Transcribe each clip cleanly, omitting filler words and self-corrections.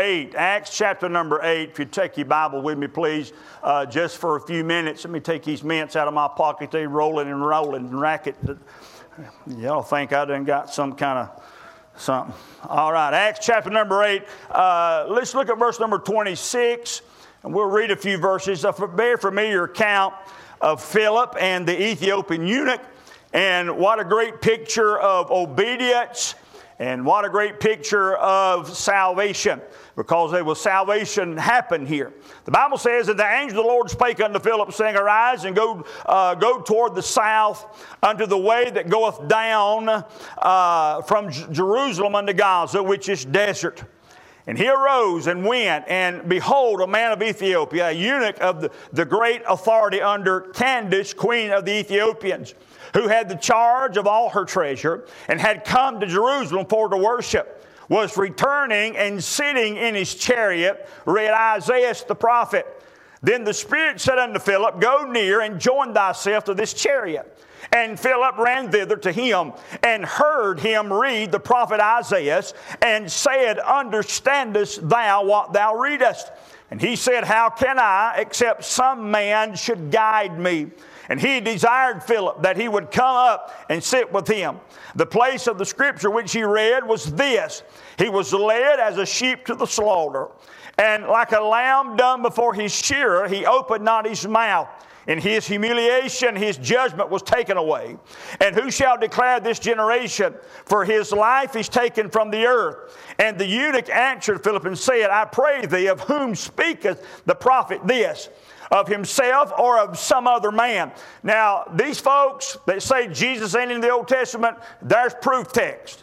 8. Acts chapter number 8. If you take your Bible with me, please, just for a few minutes. Let me take these mints out of my pocket. They rolling and racket. Y'all think I done got some kind of something. All right, Acts chapter number 8. Let's look at verse number 26, and we'll read a few verses. A very familiar account of Philip and the Ethiopian eunuch, and what a great picture of obedience, and what a great picture of salvation, because there was salvation happen here. The Bible says that the angel of the Lord spake unto Philip, saying, Arise and go toward the south unto the way that goeth down from Jerusalem unto Gaza, which is desert. And he arose and went, and behold, a man of Ethiopia, a eunuch of the great authority under Candace, queen of the Ethiopians, who had the charge of all her treasure, and had come to Jerusalem for to worship, was returning and sitting in his chariot, read Isaiah the prophet. Then the Spirit said unto Philip, Go near and join thyself to this chariot. And Philip ran thither to him, and heard him read the prophet Isaiah, and said, Understandest thou what thou readest? And he said, How can I, except some man should guide me? And he desired Philip that he would come up and sit with him. The place of the scripture which he read was this: He was led as a sheep to the slaughter, and like a lamb dumb before his shearer, he opened not his mouth. In his humiliation, his judgment was taken away. And who shall declare this generation? For his life is taken from the earth. And the eunuch answered Philip and said, I pray thee, of whom speaketh the prophet this? Of himself or of some other man? Now, these folks that say Jesus ain't in the Old Testament, there's proof text.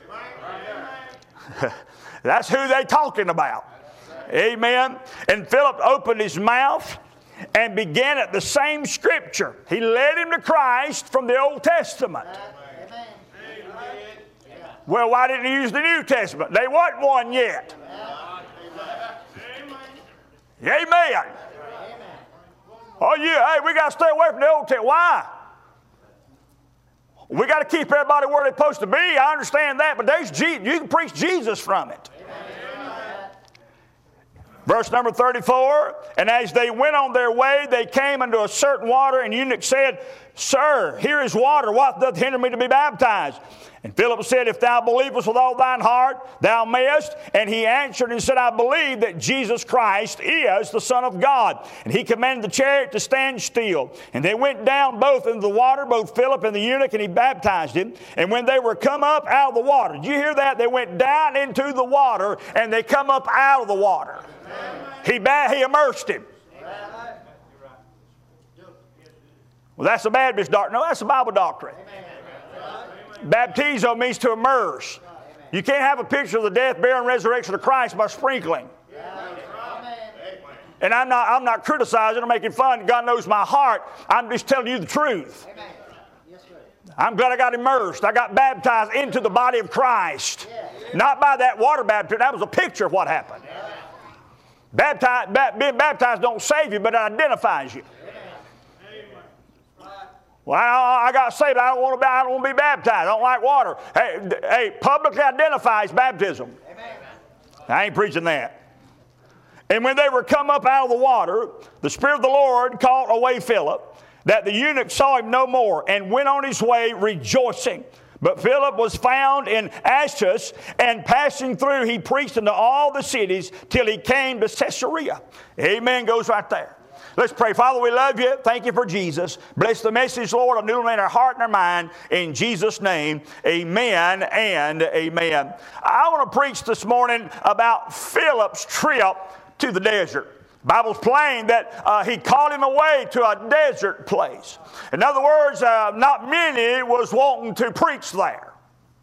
That's who they talking about. Amen. And Philip opened his mouth and began at the same scripture. He led him to Christ from the Old Testament. Amen. Well, why didn't he use the New Testament? They wasn't one yet. Amen. Amen. Oh, yeah, hey, we got to stay away from the Old Testament. Why? We got to keep everybody where they're supposed to be. I understand that, but there's Jesus. You can preach Jesus from it. Verse number 34, and as they went on their way, they came unto a certain water, and the eunuch said, Sir, here is water. What doth hinder me to be baptized? And Philip said, If thou believest with all thine heart, thou mayest. And he answered and said, I believe that Jesus Christ is the Son of God. And he commanded the chariot to stand still. And they went down both into the water, both Philip and the eunuch, and he baptized him. And when they were come up out of the water, did you hear that? They went down into the water, and they come up out of the water. He immersed him. Well, that's a Baptist doctrine. No, that's a Bible doctrine. Baptizo means to immerse. You can't have a picture of the death, burial, and resurrection of Christ by sprinkling. And I'm not criticizing or making fun. God knows my heart. I'm just telling you the truth. I'm glad I got immersed. I got baptized into the body of Christ. Not by that water baptism. That was a picture of what happened. Being baptized don't save you, but it identifies you. Well, I got saved. I don't want to be baptized. I don't like water. Hey, publicly identifies baptism. I ain't preaching that. And when they were come up out of the water, the Spirit of the Lord called away Philip, that the eunuch saw him no more, and went on his way rejoicing. But Philip was found in Aschus, and passing through, he preached into all the cities till he came to Caesarea. Amen goes right there. Let's pray. Father, we love you. Thank you for Jesus. Bless the message, Lord, of illuminate our heart and our mind. In Jesus' name, amen and amen. I want to preach this morning about Philip's trip to the desert. The Bible's plain that he called him away to a desert place. In other words, not many was wanting to preach there.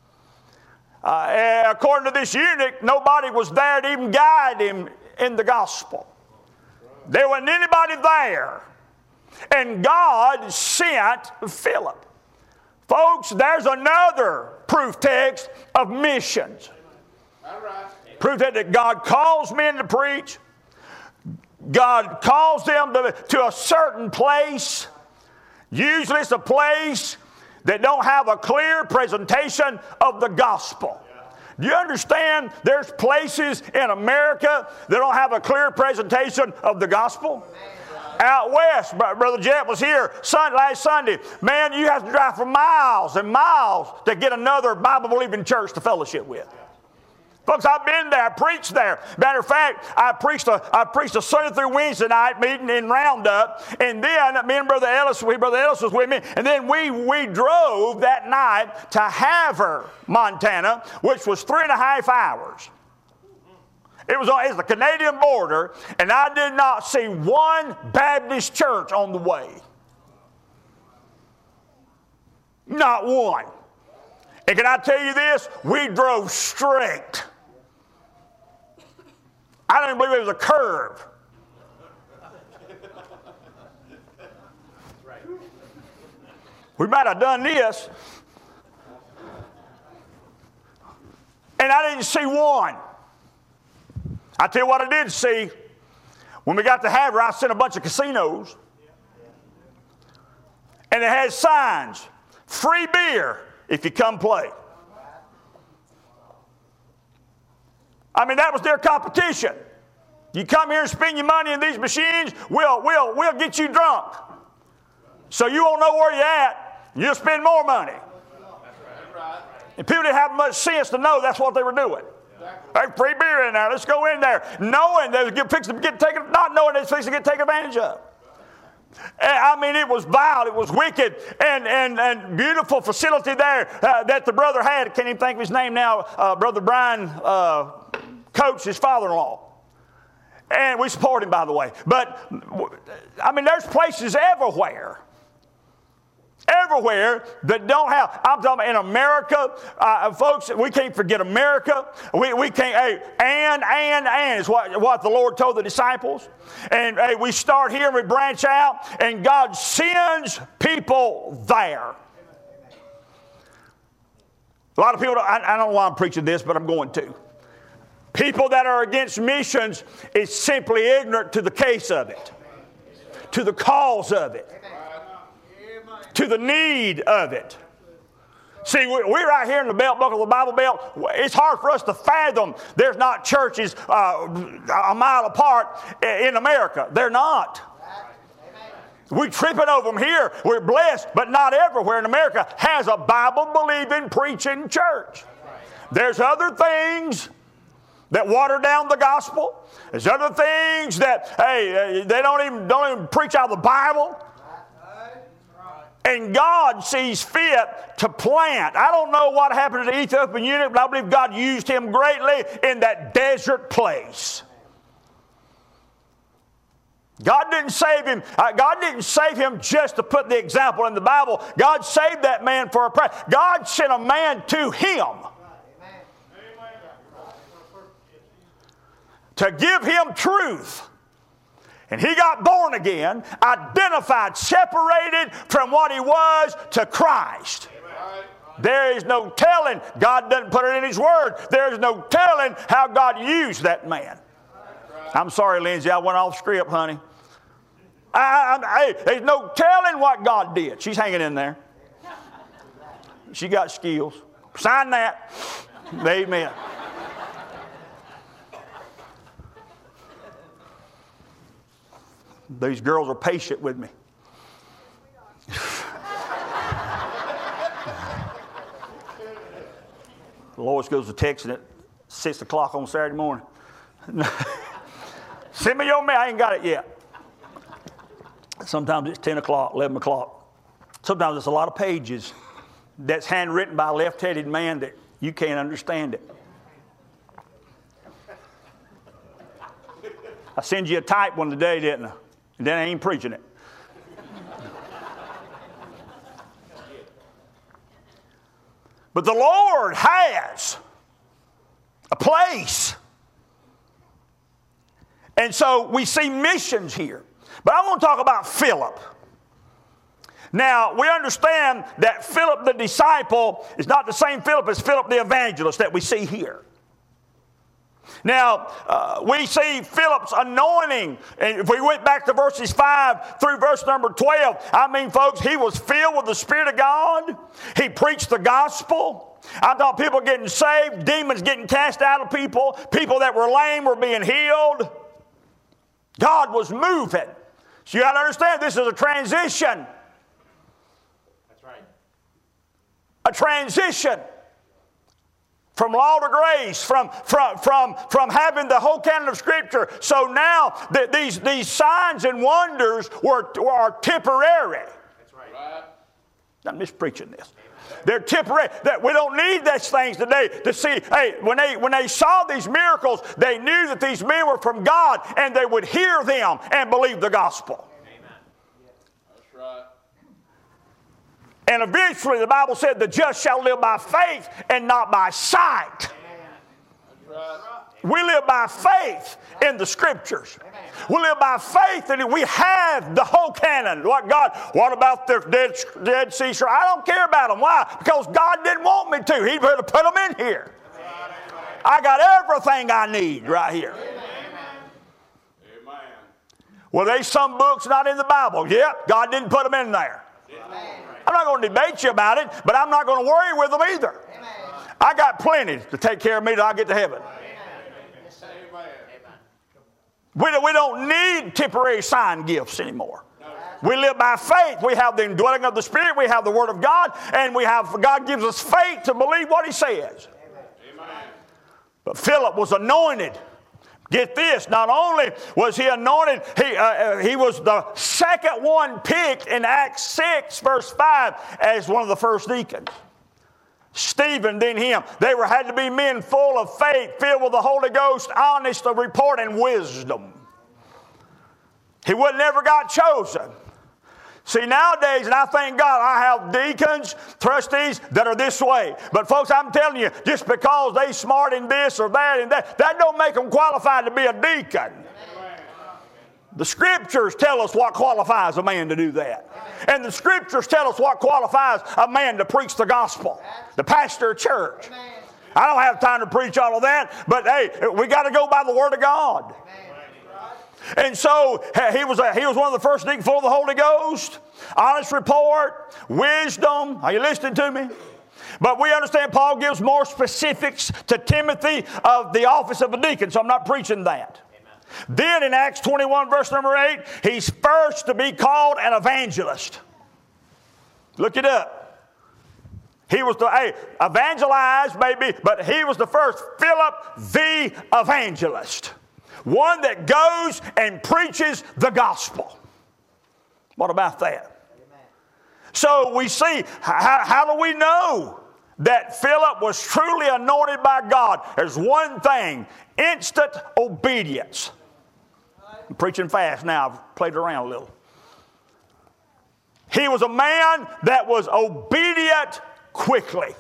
According to this eunuch, nobody was there to even guide him in the gospel. There wasn't anybody there. And God sent Philip. Folks, there's another proof text of missions. All right. Proof that God calls men to preach. God calls them to a certain place. Usually it's a place that don't have a clear presentation of the gospel. Do you understand there's places in America that don't have a clear presentation of the gospel? Out west, Brother Jet was here last Sunday. Man, you have to drive for miles and miles to get another Bible-believing church to fellowship with. Folks, I've been there. I preached there. Matter of fact, I preached a Sunday through Wednesday night meeting in Roundup. And then me and Brother Ellis was with me. And then we drove that night to Havre, Montana, which was 3.5 hours. It was the Canadian border, and I did not see one Baptist church on the way. Not one. And can I tell you this? We drove straight. I didn't believe it was a curve. We might have done this. And I didn't see one. I tell you what I did see. When we got to Havre, I seen a bunch of casinos. And it had signs. Free beer if you come play. I mean, that was their competition. You come here and spend your money in these machines, we'll get you drunk. So you won't know where you're at, you'll spend more money. And people didn't have much sense to know that's what they were doing. Hey, free beer in there, let's go in there. Knowing they were fixing to get taken, not knowing they were fixing to get taken advantage of. I mean, it was vile, it was wicked, and beautiful facility there that the brother had. I can't even think of his name now. Brother Brian Coates, his father-in-law. And we support him, by the way. But, I mean, there's places everywhere that don't have. I'm talking about in America, folks, we can't forget America. We can't, hey, and is what the Lord told the disciples. And hey, we start here and we branch out, and God sends people there. A lot of people, I don't know why I'm preaching this, but I'm going to. People that are against missions is simply ignorant to the case of it, to the cause of it, to the need of it. See, we're right here in the belt buckle of the Bible Belt. It's hard for us to fathom there's not churches a mile apart in America. They're not. We're tripping over them here. We're blessed, but not everywhere in America has a Bible-believing, preaching church. There's other things that water down the gospel. There's other things that, hey, they don't even preach out of the Bible. And God sees fit to plant. I don't know what happened to the Ethiopian eunuch, but I believe God used him greatly in that desert place. God didn't save him. God didn't save him just to put the example in the Bible. God saved that man for a prayer. God sent a man to him to give him truth. And he got born again, identified, separated from what he was to Christ. There is no telling. God doesn't put it in his word. There is no telling how God used that man. I'm sorry, Lindsay, I went off script, honey. There's no telling what God did. She's hanging in there. She got skills. Sign that. Amen. These girls are patient with me. Lois goes to texting at 6 o'clock on Saturday morning. Send me your mail. I ain't got it yet. Sometimes it's 10 o'clock, 11 o'clock. Sometimes it's a lot of pages that's handwritten by a left-handed man that you can't understand it. I send you a type one today, didn't I? And then I ain't preaching it. But the Lord has a place. And so we see missions here. But I want to talk about Philip. Now, we understand that Philip the disciple is not the same Philip as Philip the evangelist that we see here. Now, we see Philip's anointing. And if we went back to verses 5 through verse number 12, I mean, folks, he was filled with the Spirit of God. He preached the gospel. I thought people getting saved, demons getting cast out of people, people that were lame were being healed. God was moving. So you got to understand, this is a transition. That's right. A transition. From law to grace, from having the whole canon of Scripture. So now these signs and wonders are temporary. That's right. I'm just preaching this. They're temporary. That we don't need these things today to see. Hey, when they saw these miracles, they knew that these men were from God, and they would hear them and believe the gospel. Amen. That's right. And eventually, the Bible said, the just shall live by faith and not by sight. That's right. We live by faith in the Scriptures. We live by faith that we have the whole canon. What about the Dead Sea Scrolls? I don't care about them. Why? Because God didn't want me to. He better put them in here. I got everything I need right here. Amen. Well, there's some books not in the Bible. Yep, God didn't put them in there. I'm not going to debate you about it, but I'm not going to worry with them either. I got plenty to take care of me till I get to heaven. We don't need temporary sign gifts anymore. We live by faith. We have the indwelling of the Spirit. We have the Word of God. And God gives us faith to believe what He says. Amen. But Philip was anointed. Get this, not only was he anointed, he was the second one picked in Acts 6, verse 5, as one of the first deacons. Stephen, then him. They had to be men full of faith, filled with the Holy Ghost, honest of report, and wisdom. He would never got chosen. See, nowadays, and I thank God, I have deacons, trustees that are this way. But folks, I'm telling you, just because they smart in this or that and that don't make them qualified to be a deacon. The Scriptures tell us what qualifies a man to do that. And the Scriptures tell us what qualifies a man to preach the gospel, the pastor of church. I don't have time to preach all of that, but hey, we got to go by the Word of God. And so he was one of the first deacons full of the Holy Ghost, honest report, wisdom. Are you listening to me? But we understand Paul gives more specifics to Timothy of the office of a deacon, so I'm not preaching that. Amen. Then in Acts 21, verse number 8, he's first to be called an evangelist. Look it up. He was evangelized maybe, but he was the first, Philip the evangelist. One that goes and preaches the gospel. What about that? Amen. So we see, how do we know that Philip was truly anointed by God? There's one thing, instant obedience. I'm preaching fast now. I've played around a little. He was a man that was obedient quickly.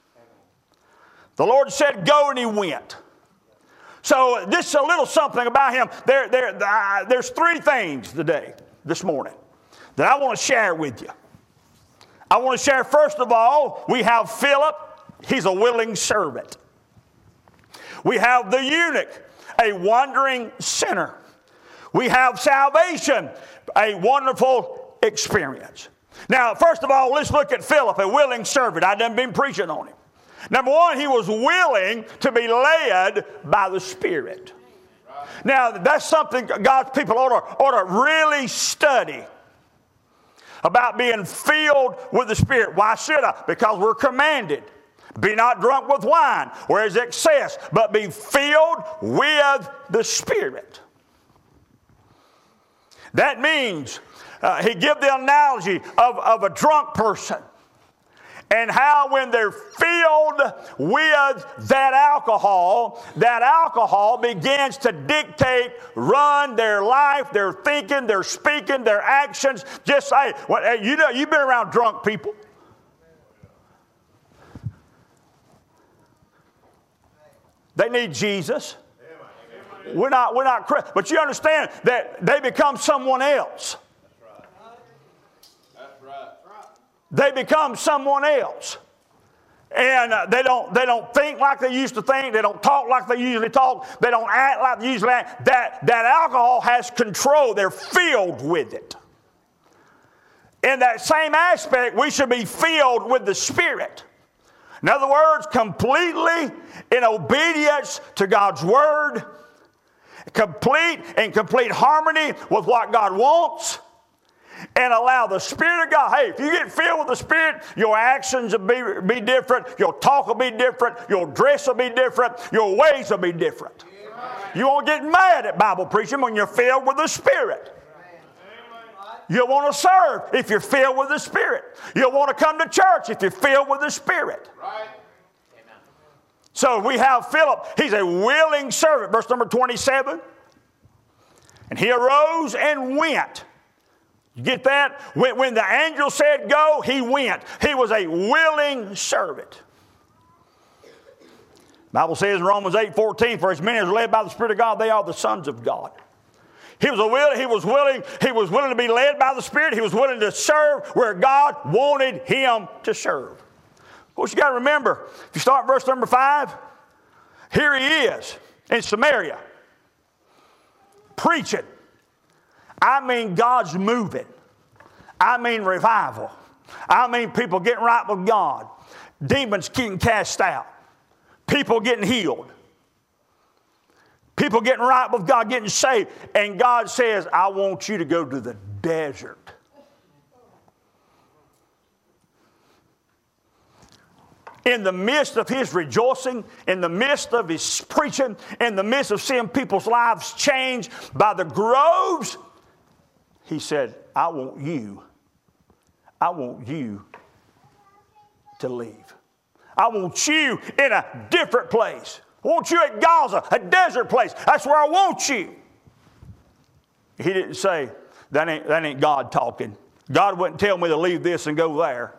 The Lord said, go, and he went. So just a little something about him. There's three things this morning, that I want to share with you. I want to share, first of all, we have Philip. He's a willing servant. We have the eunuch, a wandering sinner. We have salvation, a wonderful experience. Now, first of all, let's look at Philip, a willing servant. I've done been preaching on him. Number one, he was willing to be led by the Spirit. Now, that's something God's people ought to really study about being filled with the Spirit. Why should I? Because we're commanded. Be not drunk with wine, where is excess, but be filled with the Spirit. That means, he gives the analogy of a drunk person. And how when they're filled with that alcohol begins to dictate, run their life, their thinking, their speaking, their actions. Just say, you've been around drunk people. They need Jesus. We're not, but you understand that they become someone else. They become someone else. And they don't think like they used to think. They don't talk like they usually talk. They don't act like they usually act. That alcohol has control. They're filled with it. In that same aspect, we should be filled with the Spirit. In other words, completely in obedience to God's Word, complete harmony with what God wants, and allow the Spirit of God. Hey, if you get filled with the Spirit, your actions will be different, your talk will be different, your dress will be different, your ways will be different. You won't get mad at Bible preaching when you're filled with the Spirit. You'll want to serve if you're filled with the Spirit. You'll want to come to church if you're filled with the Spirit. Right. So we have Philip. He's a willing servant. Verse number 27. And he arose and went. You get that? When the angel said go, he went. He was a willing servant. The Bible says in Romans 8:14, for as many as are led by the Spirit of God, they are the sons of God. He was willing to be led by the Spirit. He was willing to serve where God wanted him to serve. Of course, you got to remember, if you start verse number 5, here he is in Samaria preaching. I mean, God's moving. I mean, revival. I mean, people getting right with God. Demons getting cast out. People getting healed. People getting right with God, getting saved. And God says, I want you to go to the desert. In the midst of his rejoicing, in the midst of his preaching, in the midst of seeing people's lives change by the groves, he said, I want you to leave. I want you in a different place. I want you at Gaza, a desert place. That's where I want you. He didn't say, that ain't God talking. God wouldn't tell me to leave this and go there.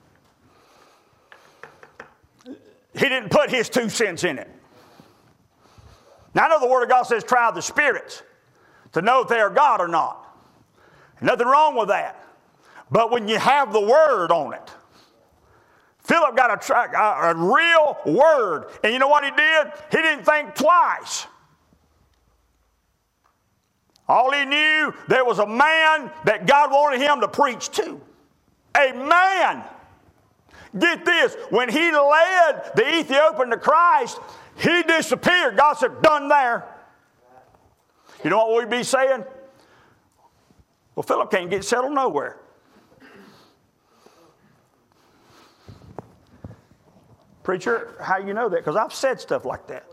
He didn't put his 2 cents in it. Now I know the Word of God says try the spirits to know if they are God or not. Nothing wrong with that. But when you have the Word on it, Philip got a real Word. And you know what he did? He didn't think twice. All he knew, there was a man that God wanted him to preach to. A man. Get this. When he led the Ethiopian to Christ, he disappeared. God said, done there. You know what we'd be saying? Well, Philip can't get settled nowhere. Preacher, how you know that? Because I've said stuff like that.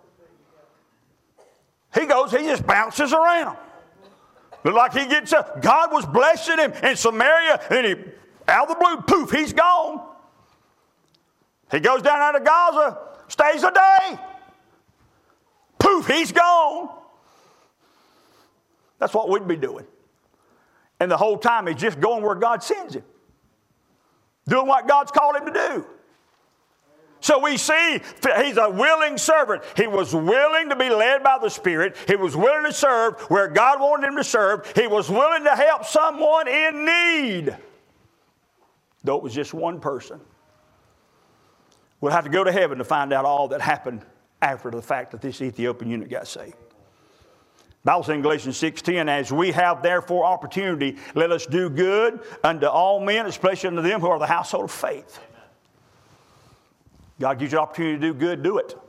He just bounces around. Look like he gets up. God was blessing him in Samaria, and he, out of the blue, poof, he's gone. He goes down out of Gaza, stays a day. Poof, he's gone. That's what we'd be doing. And the whole time he's just going where God sends him. Doing what God's called him to do. So we see he's a willing servant. He was willing to be led by the Spirit. He was willing to serve where God wanted him to serve. He was willing to help someone in need. Though it was just one person. We'll have to go to heaven to find out all that happened after the fact that this Ethiopian eunuch got saved. The Bible says in Galatians 6:10, as we have therefore opportunity, let us do good unto all men, especially unto them who are the household of faith. God gives you an opportunity to do good, do it.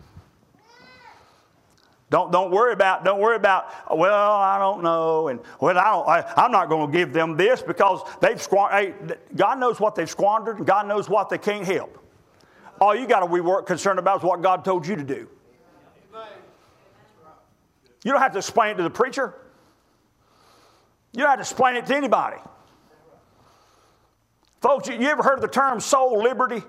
Don't worry about, well, I don't know, and well, I'm not going to give them this because they've squandered. God knows what they've squandered, and God knows what they can't help. All you got to be concerned about is what God told you to do. You don't have to explain it to the preacher. You don't have to explain it to anybody. Folks, you ever heard of the term soul liberty?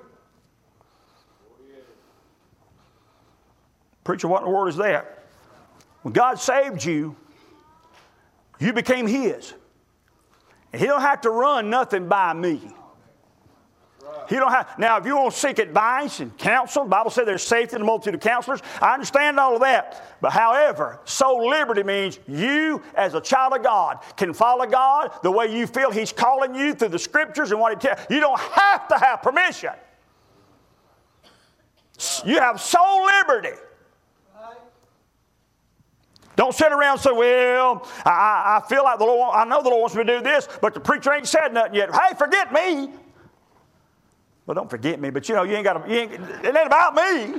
Preacher, what in the world is that? When God saved you, you became His. And He don't have to run nothing by me. He don't have. Now, if you want to seek advice and counsel, the Bible says there's safety in the multitude of counselors. I understand all of that. But however, soul liberty means you, as a child of God, can follow God the way you feel He's calling you through the Scriptures and what He tells you. You don't have to have permission. You have soul liberty. Don't sit around and say, well, I feel like the Lord, I know the Lord wants me to do this, but the preacher ain't said nothing yet. Hey, forget me. Well, don't forget me, but you know, it ain't about me.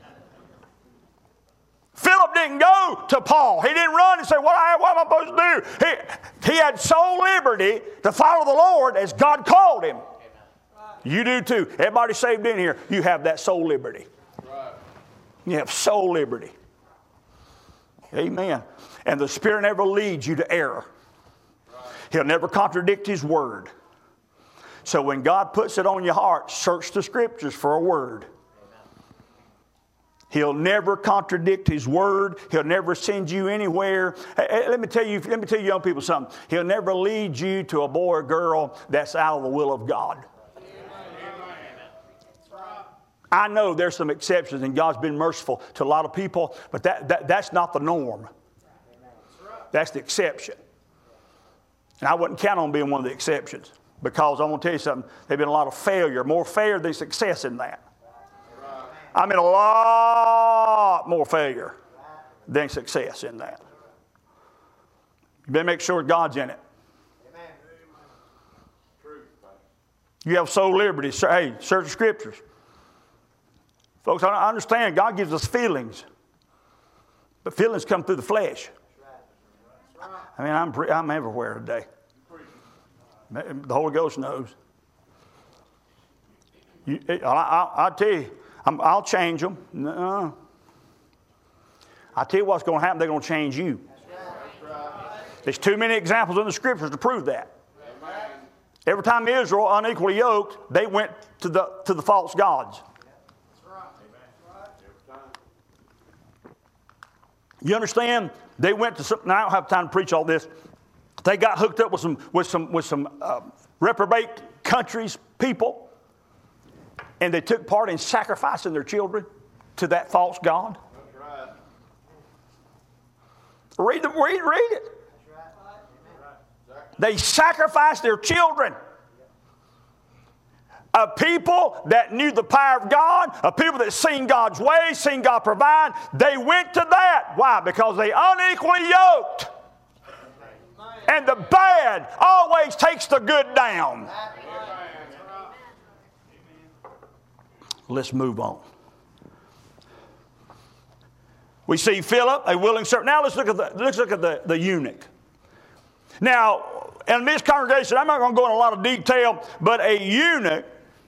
Philip didn't go to Paul. He didn't run and say, what am I supposed to do? He had soul liberty to follow the Lord as God called him. You do too. Everybody saved in here, you have that soul liberty. You have soul liberty. Amen. And the Spirit never leads you to error. He'll never contradict His Word. So when God puts it on your heart, search the Scriptures for a word. He'll never contradict His Word. He'll never send you anywhere. Hey, let me tell you young people something. He'll never lead you to a boy or girl that's out of the will of God. I know there's some exceptions, and God's been merciful to a lot of people, but that's not the norm. That's the exception. And I wouldn't count on being one of the exceptions, because I'm going to tell you something. There's been a lot of failure, more failure than success in that. I mean, a lot more failure than success in that. You better make sure God's in it. You have soul liberty. Hey, search the Scriptures. Folks, I understand God gives us feelings, but feelings come through the flesh. I mean, I'm everywhere today. The Holy Ghost knows. I'll tell you, I'll change them. No. I'll tell you what's going to happen. They're going to change you. There's too many examples in the Scriptures to prove that. Every time Israel unequally yoked, they went to the false gods. You understand? They went to something. I don't have time to preach all this. They got hooked up with some reprobate countries, people, and they took part in sacrificing their children to that false god. That's right. Read it. They sacrificed their children. A people that knew the power of God, a people that seen God's ways, seen God provide, they went to that. Why? Because they unequally yoked. And the bad always takes the good down. Let's move on. We see Philip, a willing servant. Now let's look at the eunuch. Now, in this congregation, I'm not going to go in a lot of detail, but a eunuch,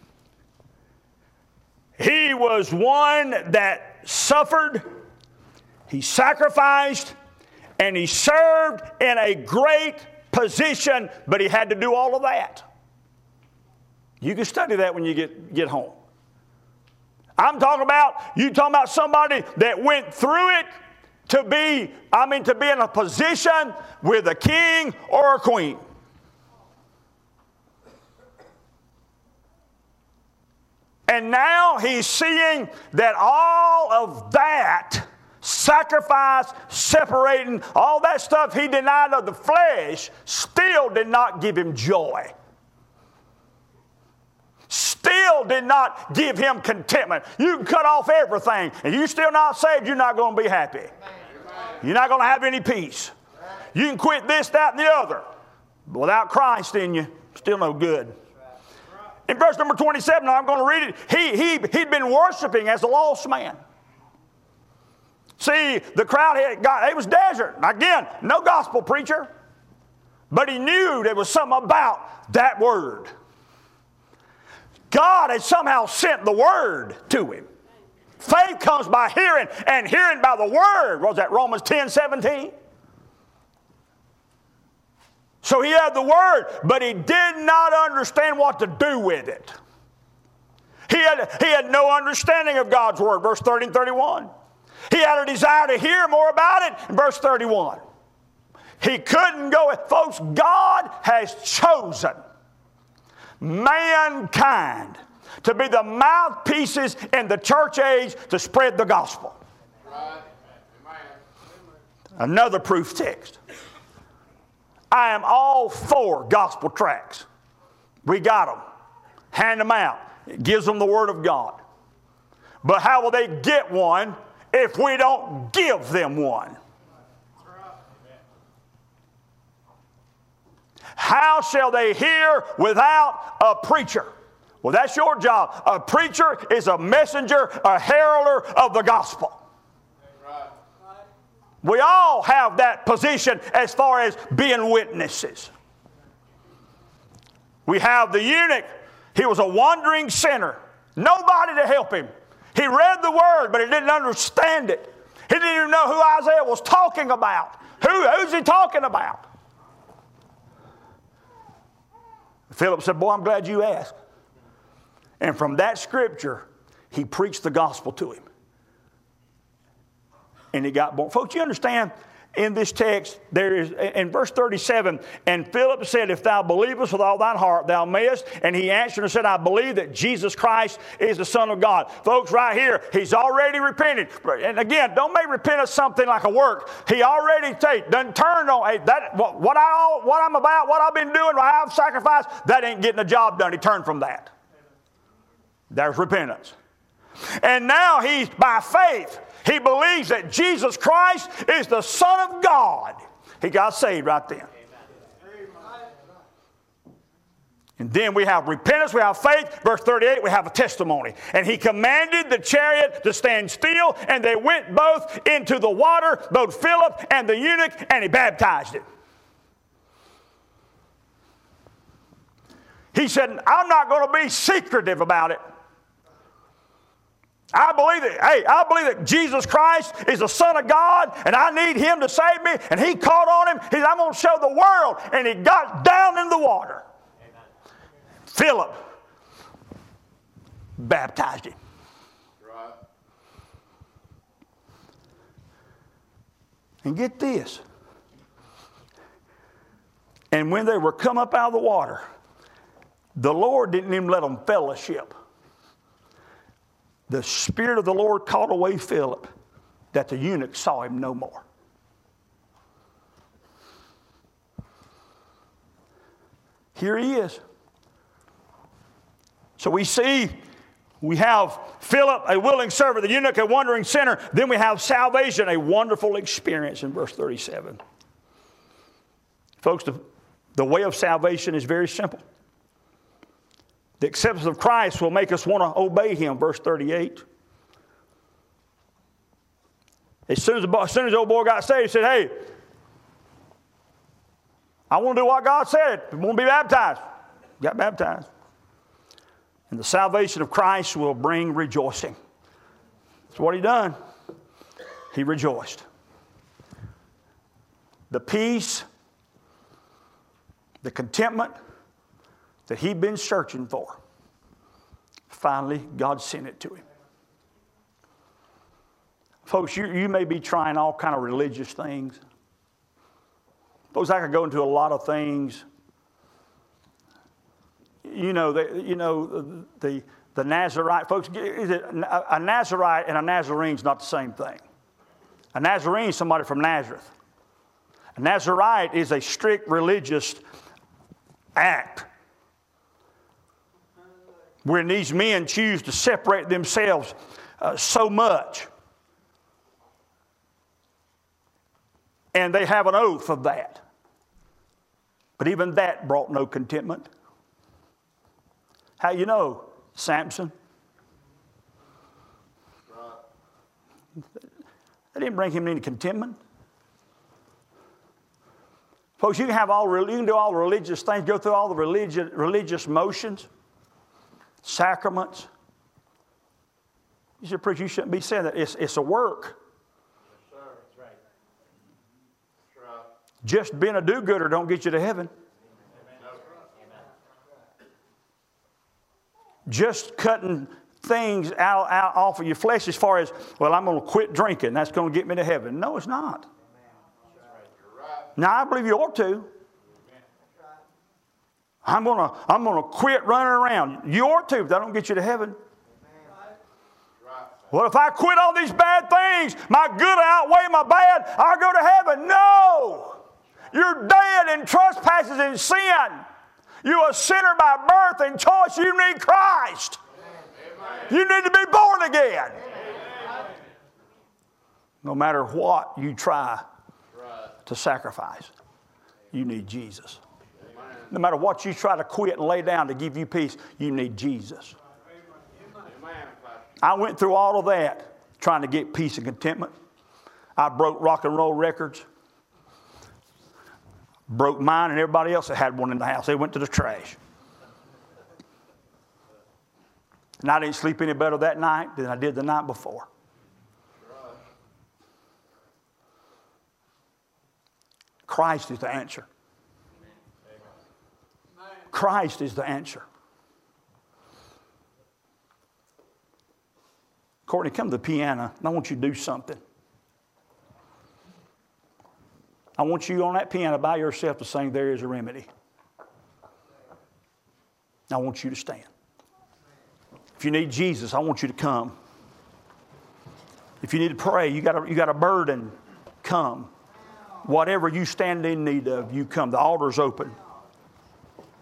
he was one that suffered, he sacrificed, and he served in a great position, but he had to do all of that. You can study that when you get home. I'm talking about somebody that went through it to be in a position with a king or a queen. And now he's seeing that all of that sacrifice, separating, all that stuff he denied of the flesh still did not give him joy. Still did not give him contentment. You can cut off everything, and you're still not saved, you're not going to be happy. You're not going to have any peace. You can quit this, that, and the other. But without Christ in you, still no good. In verse number 27, I'm going to read it. He'd been worshiping as a lost man. See, the crowd it was desert. Again, no gospel preacher. But he knew there was something about that word. God had somehow sent the word to him. Faith comes by hearing, and hearing by the word. What was that, Romans 10:17? So he had the word, but he did not understand what to do with it. He had no understanding of God's word, verse 30 and 31. He had a desire to hear more about it in verse 31. He couldn't go. Folks, God has chosen mankind to be the mouthpieces in the church age to spread the gospel. Another proof text. I am all for gospel tracts. We got them. Hand them out. It gives them the word of God. But how will they get one if we don't give them one? How shall they hear without a preacher? Well, that's your job. A preacher is a messenger, a heralder of the gospel. We all have that position as far as being witnesses. We have the eunuch. He was a wandering sinner. Nobody to help him. He read the word, but he didn't understand it. He didn't even know who Isaiah was talking about. Who's he talking about? Philip said, boy, I'm glad you asked. And from that scripture, he preached the gospel to him. And he got born. Folks, you understand, in this text, there is, in verse 37, and Philip said, if thou believest with all thine heart, thou mayest. And he answered and said, I believe that Jesus Christ is the Son of God. Folks, right here, he's already repented. And again, don't make repentance something like a work. He already done turned on, hey, what I'm about, what I've been doing, what I've sacrificed, that ain't getting the job done. He turned from that. There's repentance. And now he's, by faith, he believes that Jesus Christ is the Son of God. He got saved right then. And then we have repentance, we have faith. Verse 38, we have a testimony. And he commanded the chariot to stand still, and they went both into the water, both Philip and the eunuch, and he baptized him. He said, I'm not going to be secretive about it. I believe that Jesus Christ is the Son of God, and I need him to save me. And he caught on him. He said, I'm going to show the world. And he got down in the water. Amen. Philip baptized him. Right. And get this. And when they were come up out of the water, the Lord didn't even let them fellowship. The Spirit of the Lord caught away Philip, that the eunuch saw him no more. Here he is. So we see, we have Philip, a willing servant, the eunuch, a wandering sinner. Then we have salvation, a wonderful experience in verse 37. Folks, the way of salvation is very simple. The acceptance of Christ will make us want to obey him, verse 38. As soon as the old boy got saved, he said, hey, I want to do what God said. I want to be baptized. Got baptized. And the salvation of Christ will bring rejoicing. That's what he done. He rejoiced. The peace, the contentment that he'd been searching for. Finally, God sent it to him. Folks, you may be trying all kind of religious things. Folks, I could go into a lot of things. The Nazarite, folks, a Nazarite and a Nazarene is not the same thing. A Nazarene is somebody from Nazareth. A Nazarite is a strict religious act when these men choose to separate themselves so much. And they have an oath of that. But even that brought no contentment. How you know? Samson. That didn't bring him any contentment. Folks, you can do all the religious things, go through all the religious motions, sacraments. You said, preacher, you shouldn't be saying that. It's a work. Yes, sir. That's right. That's right. Just being a do-gooder don't get you to heaven. Amen. Just cutting things out off of your flesh as far as, well, I'm going to quit drinking. That's going to get me to heaven. No, it's not. Now, I believe you ought to. I'm going to quit running around. You ought to, but that don't get you to heaven. Well, if I quit all these bad things, my good outweigh my bad, I'll go to heaven. No! You're dead in trespasses and sin. You're a sinner by birth and choice. You need Christ. You need to be born again. No matter what you try to sacrifice, you need Jesus. No matter what you try to quit and lay down to give you peace, you need Jesus. I went through all of that trying to get peace and contentment. I broke rock and roll records. Broke mine and everybody else that had one in the house. They went to the trash. And I didn't sleep any better that night than I did the night before. Christ is the answer. Christ is the answer. Courtney, come to the piano, and I want you to do something. I want you on that piano by yourself to sing "There Is a Remedy." I want you to stand. If you need Jesus, I want you to come. If you need to pray, you got a burden, come. Whatever you stand in need of, you come. The altar's open.